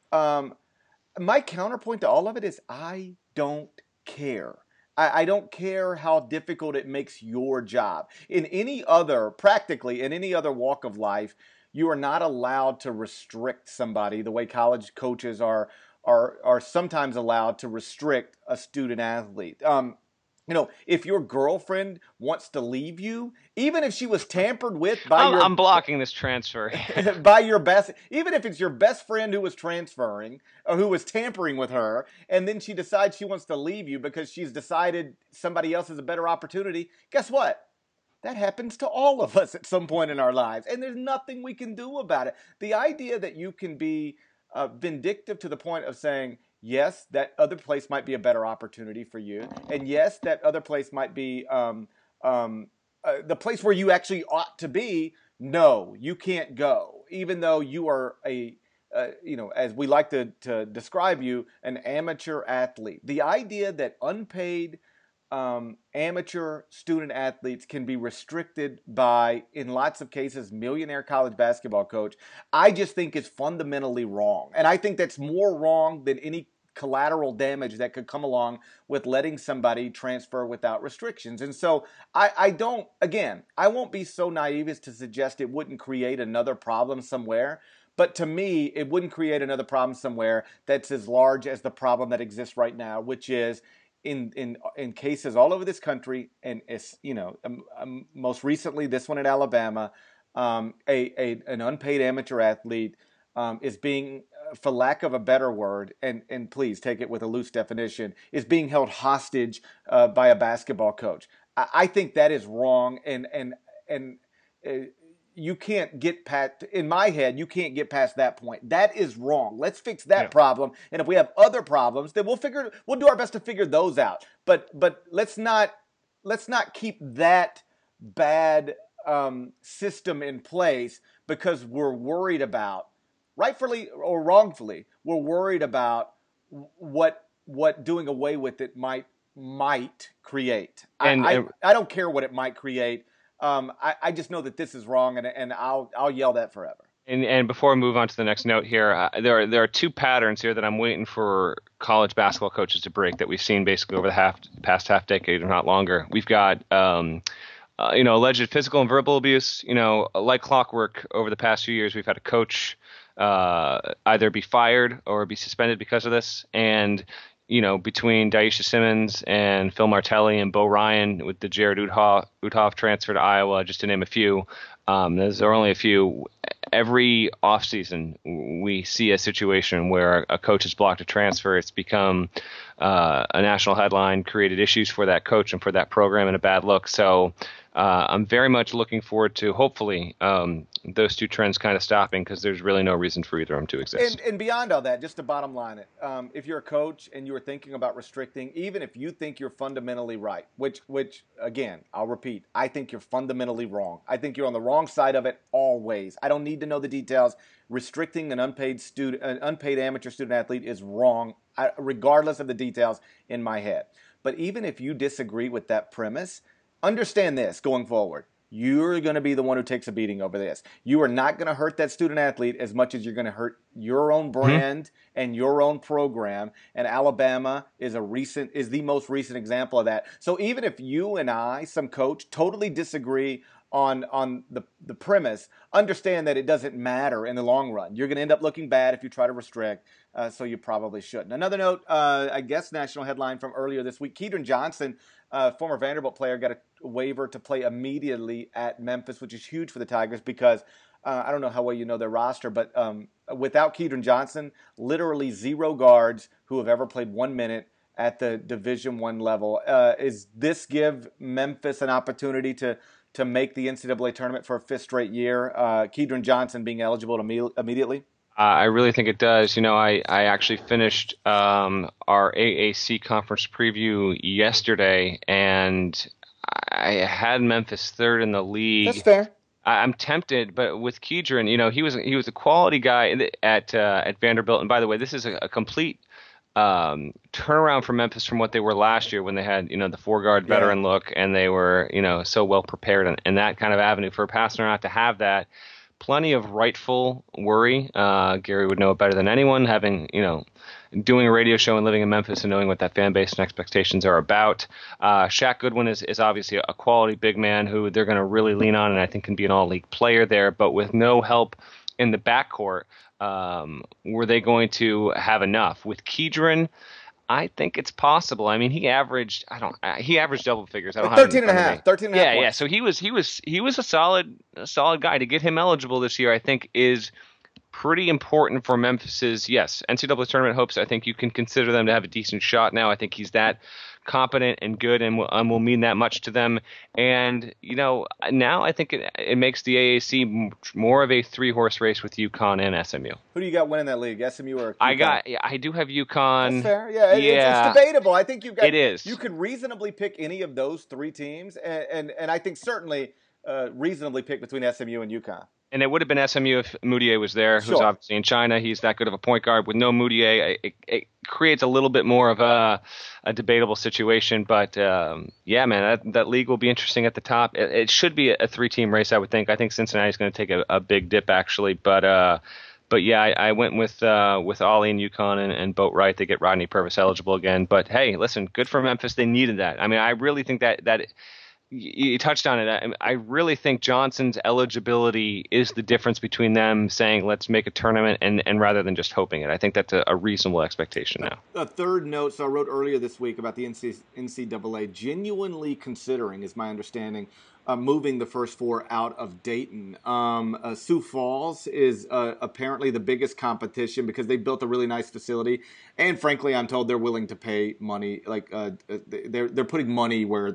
My counterpoint to all of it is I don't care. I don't care how difficult it makes your job. Practically in any other walk of life, you are not allowed to restrict somebody the way college coaches are sometimes allowed to restrict a student athlete. If your girlfriend wants to leave you, even if she was tampered with by I'm blocking this transfer. by your best, even if it's your best friend who was transferring or who was tampering with her, and then she decides she wants to leave you because she's decided somebody else is a better opportunity, guess what? That happens to all of us at some point in our lives, and there's nothing we can do about it. The idea that you can be vindictive to the point of saying, yes, that other place might be a better opportunity for you, and yes, that other place might be the place where you actually ought to be. No, you can't go, even though you are as we like to describe you, an amateur athlete. The idea that unpaid amateur student athletes can be restricted by, in lots of cases, millionaire college basketball coach, I just think is fundamentally wrong. And I think that's more wrong than any collateral damage that could come along with letting somebody transfer without restrictions. And so I won't be so naive as to suggest it wouldn't create another problem somewhere. But to me, it wouldn't create another problem somewhere that's as large as the problem that exists right now, which is in cases all over this country, and most recently this one at Alabama, an unpaid amateur athlete is being, for lack of a better word, and please take it with a loose definition, is being held hostage by a basketball coach. I think that is wrong, and you can't get past, in my head, you can't get past that point. That is wrong. Let's fix that Yeah. problem. And if we have other problems, then we'll do our best to figure those out. But let's not keep that bad system in place because we're worried about, rightfully or wrongfully, we're worried about what doing away with it might create. I don't care what it might create. I just know that this is wrong, and I'll yell that forever. And before we move on to the next note here, there are two patterns here that I'm waiting for college basketball coaches to break that we've seen basically over the past half decade, or not longer. We've got alleged physical and verbal abuse. Like clockwork over the past few years, we've had a coach either be fired or be suspended because of this. And between Daisha Simmons and Phil Martelli and Bo Ryan with the Jared Uthoff transfer to Iowa, just to name a few. There are only a few. Every offseason, we see a situation where a coach has blocked a transfer. It's become a national headline, created issues for that coach and for that program, and a bad look. So I'm very much looking forward to, hopefully, those two trends kind of stopping, because there's really no reason for either of them to exist. And beyond all that, just to bottom line it, if you're a coach and you are thinking about restricting, even if you think you're fundamentally right, which again, I'll repeat, I think you're fundamentally wrong. I think you're on the wrong side of it always. I don't need to know the details. Restricting an unpaid amateur student athlete is wrong, regardless of the details in my head. But even if you disagree with that premise, understand this going forward. You're going to be the one who takes a beating over this. You are not going to hurt that student athlete as much as you're going to hurt your own brand and your own program. And Alabama is the most recent example of that. So even if you and I, some coach, totally disagree on the premise, understand that it doesn't matter in the long run. You're going to end up looking bad if you try to restrict, so you probably shouldn't. Another note, I guess national headline from earlier this week, Kedron Johnson, former Vanderbilt player, got a waiver to play immediately at Memphis, which is huge for the Tigers because I don't know how well you know their roster, but without Kedron Johnson, literally zero guards who have ever played 1 minute at the Division I level. Is this give Memphis an opportunity to make the NCAA tournament for a fifth straight year, Kedron Johnson being eligible immediately? I really think it does. I actually finished our AAC conference preview yesterday, and I had Memphis third in the league. That's fair. I'm tempted, but with Kedron, he was a quality guy at Vanderbilt. And by the way, this is a complete turnaround for Memphis from what they were last year when they had, the four-guard veteran look, and they were, so well prepared in that kind of avenue. For a passer not to have that, plenty of rightful worry. Gary would know it better than anyone, having, doing a radio show and living in Memphis and knowing what that fan base and expectations are about. Shaq Goodwin is obviously a quality big man who they're going to really lean on, and I think can be an all-league player there, but with no help in the backcourt, were they going to have enough? With Kedron, I think it's possible. I mean, he averaged double figures. I don't have 13 and a half. 13 and a half points. Yeah. So he was a solid guy. To get him eligible this year, I think is pretty important for Memphis's, NCAA tournament hopes. I think you can consider them to have a decent shot now. I think he's that competent and good, and will mean that much to them. And now I think it makes the AAC more of a 3-horse race with UConn and SMU. Who do you got winning that league, SMU or UConn? I do have UConn. That's fair. Yeah. It's debatable. I think it is. You could reasonably pick any of those three teams, and I think certainly reasonably pick between SMU and UConn. And it would have been SMU if Moutier was there, who's obviously in China. He's that good of a point guard. With no Moutier, it creates a little bit more of a debatable situation. But, that league will be interesting at the top. It should be a 3-team race, I would think. I think Cincinnati's going to take a big dip, actually. But I went with Ollie and UConn and Boat Wright. They get Rodney Purvis eligible again. But, hey, listen, good for Memphis. They needed that. I mean, I really think that you touched on it. I really think Johnson's eligibility is the difference between them saying, let's make a tournament, and rather than just hoping it. I think that's a reasonable expectation now. A third note, so I wrote earlier this week about the NCAA genuinely considering, is my understanding, moving the first four out of Dayton. Sioux Falls is apparently the biggest competition because they built a really nice facility. And frankly, I'm told they're willing to pay money. Like they're putting money where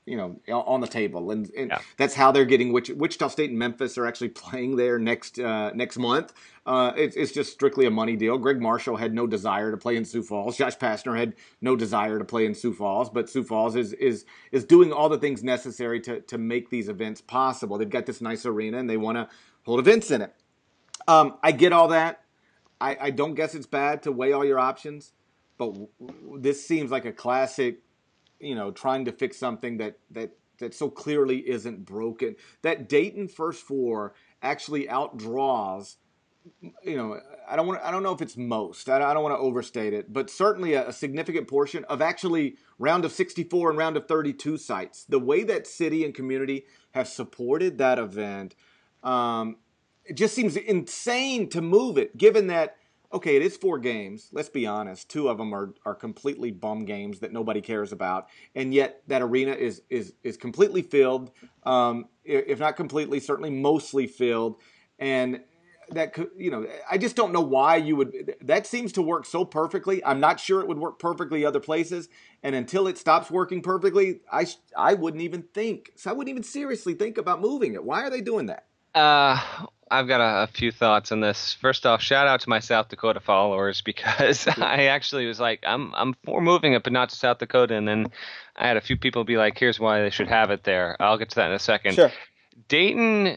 on the table, and Yeah. that's how they're getting. Wichita State and Memphis are actually playing there next month. It's just strictly a money deal. Greg Marshall had no desire to play in Sioux Falls. Josh Pastner had no desire to play in Sioux Falls, but Sioux Falls is doing all the things necessary to make these events possible. They've got this nice arena, and they want to hold events in it. I get all that. I don't guess it's bad to weigh all your options, but this seems like a classic, trying to fix something that so clearly isn't broken. That Dayton first four actually outdraws, I don't know if it's most. I don't want to overstate it, but certainly a significant portion of actually round of 64 and round of 32 sites. The way that city and community have supported that event, it just seems insane to move it, given that, okay, it is 4 games. Let's be honest. 2 of them are completely bum games that nobody cares about. And yet that arena is completely filled, if not completely, certainly mostly filled. And that could, I just don't know why you would. That seems to work so perfectly. I'm not sure it would work perfectly other places. And until it stops working perfectly, I wouldn't even think. So I wouldn't even seriously think about moving it. Why are they doing that? I've got a few thoughts on this. First off, shout out to my South Dakota followers, because I actually was like, I'm for moving it, but not to South Dakota. And then I had a few people be like, here's why they should have it there. I'll get to that in a second. Sure. Dayton,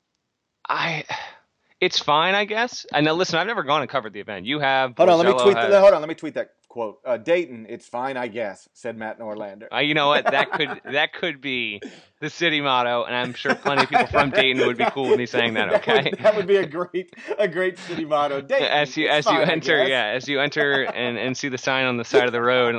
it's fine, I guess. And now listen, I've never gone and covered the event. You have. Hold on, let me tweet that quote. Dayton, it's fine, I guess, said Matt Norlander. You know what? That could be the city motto, and I'm sure plenty of people from Dayton would be cool with me saying that. Okay, that would be a great city motto. Dayton, as you enter and see the sign on the side of the road,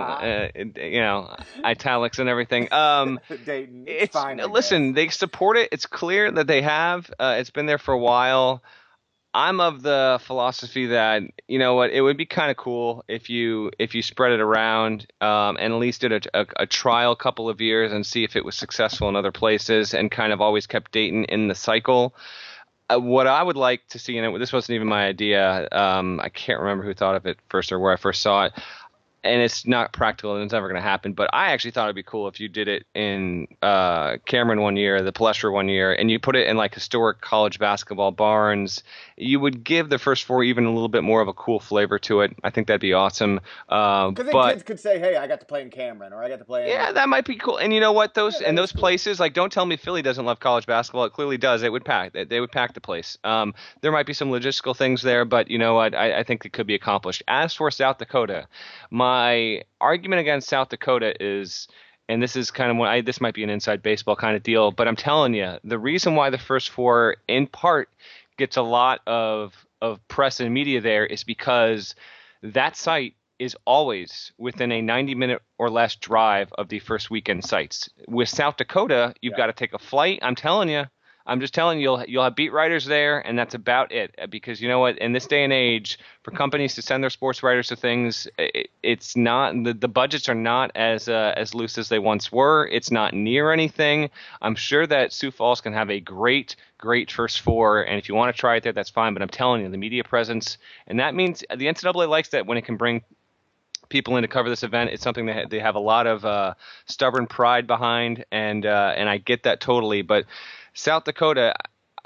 italics and everything. Dayton, it's fine. Listen, they support it. It's clear that they have. It's been there for a while. I'm of the philosophy that, you know what, it would be kind of cool if you spread it around, and at least did a trial couple of years and see if it was successful in other places, and kind of always kept Dayton in the cycle. What I would like to see, and this wasn't even my idea, I can't remember who thought of it first or where I first saw it, and it's not practical and it's never going to happen, but I actually thought it'd be cool if you did it in Cameron one year, the Palestra one year, and you put it in like historic college basketball barns. You would give the first four even a little bit more of a cool flavor to it. I think that'd be awesome. Because then kids could say, hey, I got to play in Cameron, or I got to play in... Yeah, that might be cool. And you know what? Those places, like, don't tell me Philly doesn't love college basketball. It clearly does. They would pack the place. There might be some logistical things there, but you know what? I think it could be accomplished. As for South Dakota, my argument against South Dakota is, and this is kind of this might be an inside baseball kind of deal, but I'm telling you, the reason why the first four in part gets a lot of press and media there is because that site is always within a 90-minute or less drive of the first weekend sites. With South Dakota, you've got to take a flight. I'm just telling you, you'll have beat writers there, and that's about it. Because you know what? In this day and age, for companies to send their sports writers to things, it's not the budgets are not as loose as they once were. It's not near anything. I'm sure that Sioux Falls can have a great first four, and if you want to try it there, that's fine. But I'm telling you, the media presence, and that means the NCAA likes that when it can bring people in to cover this event. It's something that they have a lot of stubborn pride behind, and I get that totally, but South Dakota,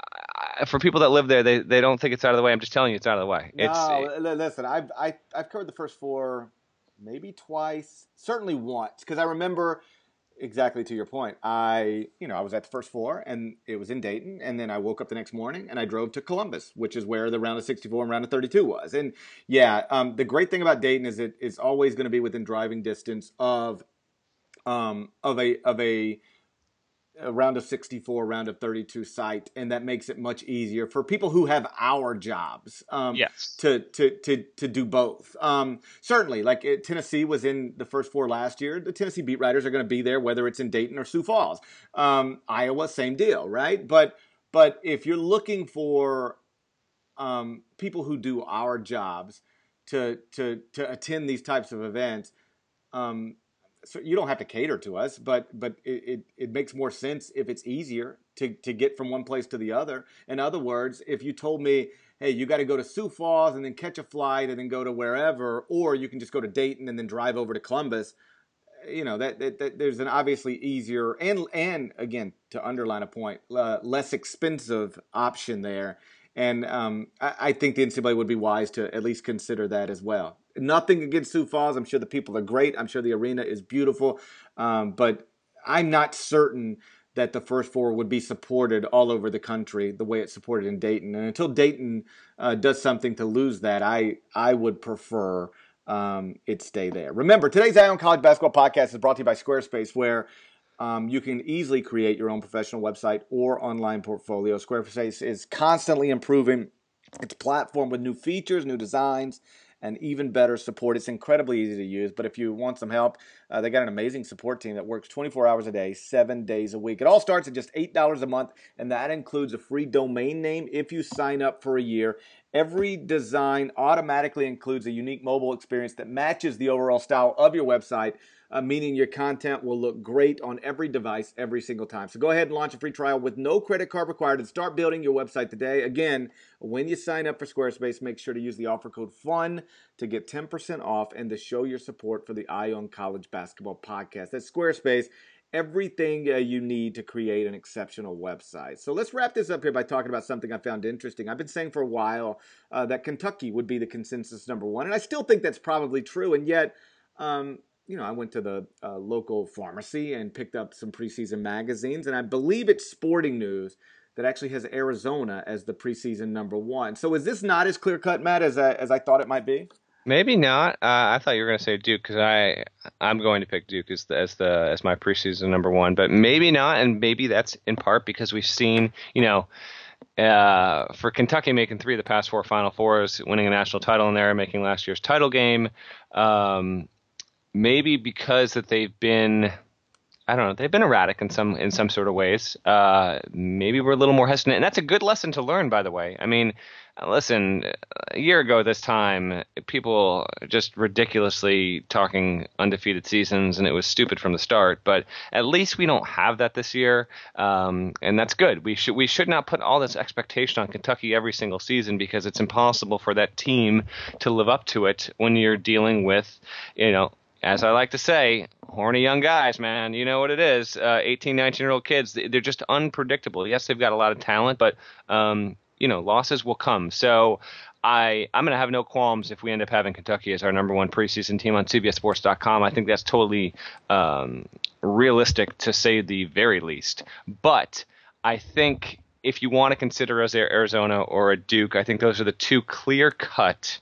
for people that live there, they don't think it's out of the way. I'm just telling you, it's out of the way. Listen, I've covered the first four maybe twice, certainly once, because I remember exactly to your point. I was at the first four, and it was in Dayton, and then I woke up the next morning and I drove to Columbus, which is where the round of 64 and round of 32 was. And yeah, the great thing about Dayton is it's always going to be within driving distance of a round of 64, round of 32 site, and that makes it much easier for people who have our jobs. Yes. To do both. Certainly, like Tennessee was in the first four last year. The Tennessee beat writers are going to be there, whether it's in Dayton or Sioux Falls. Iowa, same deal, right? But if you're looking for people who do our jobs to attend these types of events, so you don't have to cater to us, but it makes more sense if it's easier to get from one place to the other. In other words, if you told me, hey, you got to go to Sioux Falls and then catch a flight and then go to wherever, or you can just go to Dayton and then drive over to Columbus, that there's an obviously easier and again, to underline a point, less expensive option there. And I think the NCAA would be wise to at least consider that as well. Nothing against Sioux Falls. I'm sure the people are great. I'm sure the arena is beautiful. But I'm not certain that the first four would be supported all over the country the way it's supported in Dayton. And until Dayton does something to lose that, I would prefer it stay there. Remember, today's Eye on College Basketball podcast is brought to you by Squarespace, where you can easily create your own professional website or online portfolio. Squarespace is constantly improving its platform with new features, new designs, and even better support. It's incredibly easy to use, but if you want some help, they got an amazing support team that works 24 hours a day, 7 days a week. It all starts at just $8 a month, and that includes a free domain name if you sign up for a year. Every design automatically includes a unique mobile experience that matches the overall style of your website, meaning your content will look great on every device every single time. So go ahead and launch a free trial with no credit card required and start building your website today. Again, when you sign up for Squarespace, make sure to use the offer code FUN to get 10% off and to show your support for the Eye on College Basketball podcast. That's Squarespace, everything you need to create an exceptional website. So let's wrap this up here by talking about something I found interesting. I've been saying for a while that Kentucky would be the consensus number one, and I still think that's probably true, and yet I went to the local pharmacy and picked up some preseason magazines, and I believe it's Sporting News that actually has Arizona as the preseason number one. So is this not as clear-cut, Matt, as I thought it might be? Maybe not. I thought you were going to say Duke because I'm going to pick Duke as my preseason number one, but maybe not, and maybe that's in part because we've seen, for Kentucky making 3 of the past 4 Final Fours, winning a national title in there, making last year's title game. Maybe because that they've been erratic in some sort of ways. Maybe we're a little more hesitant, and that's a good lesson to learn, by the way. I mean, listen, a year ago this time, people just ridiculously talking undefeated seasons, and it was stupid from the start. But at least we don't have that this year, and that's good. We should not put all this expectation on Kentucky every single season because it's impossible for that team to live up to it when you're dealing with, as I like to say, horny young guys, man. You know what it is. 18, 19-year-old kids, they're just unpredictable. Yes, they've got a lot of talent, but, losses will come. So I'm going to have no qualms if we end up having Kentucky as our number one preseason team on CBSSports.com. I think that's totally realistic, to say the very least. But I think if you want to consider us Arizona or a Duke, I think those are the two clear-cut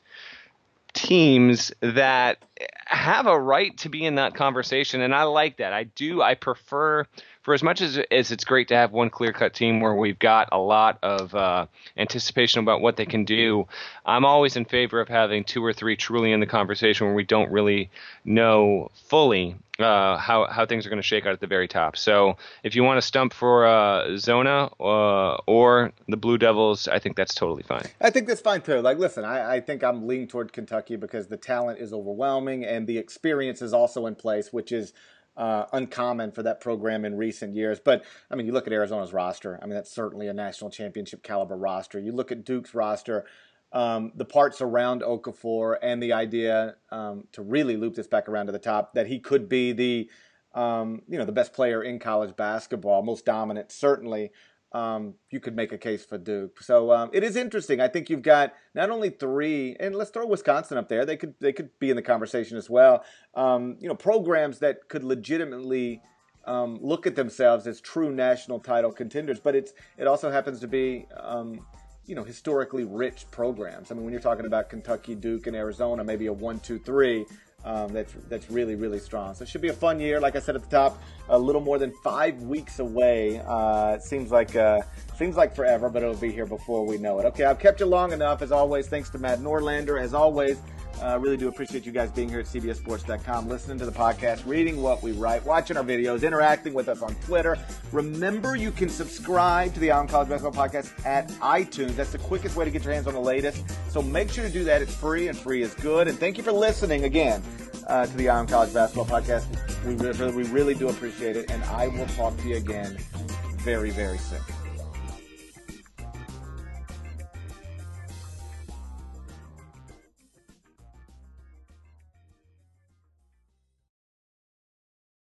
teams that have a right to be in that conversation, and I like that. I prefer, for as much as it's great to have one clear-cut team where we've got a lot of anticipation about what they can do, I'm always in favor of having 2 or 3 truly in the conversation where we don't really know fully how things are going to shake out at the very top. So if you want to stump for Zona or the Blue Devils, I think that's totally fine. I think that's fine too. Like, listen, I think I'm leaning toward Kentucky because the talent is overwhelming and the experience is also in place, which is uncommon for that program in recent years. But, I mean, you look at Arizona's roster. I mean, that's certainly a national championship caliber roster. You look at Duke's roster. The parts around Okafor and the idea to really loop this back around to the top, that he could be the best player in college basketball, most dominant, certainly. You could make a case for Duke. So it is interesting. I think you've got not only 3, and let's throw Wisconsin up there. They could be in the conversation as well. Programs that could legitimately look at themselves as true national title contenders, but it also happens to be historically rich programs. I mean, when you're talking about Kentucky, Duke, and Arizona, maybe a 1, 2, 3, that's really, really strong. So it should be a fun year. Like I said at the top, a little more than 5 weeks away. It seems like forever, but it'll be here before we know it. Okay, I've kept you long enough. As always, thanks to Matt Norlander. As always, really do appreciate you guys being here at CBSSports.com, listening to the podcast, reading what we write, watching our videos, interacting with us on Twitter. Remember, you can subscribe to the Eye on College Basketball Podcast at iTunes. That's the quickest way to get your hands on the latest. So make sure to do that. It's free, and free is good. And thank you for listening again to the Eye on College Basketball Podcast. We really do appreciate it, and I will talk to you again very, very soon.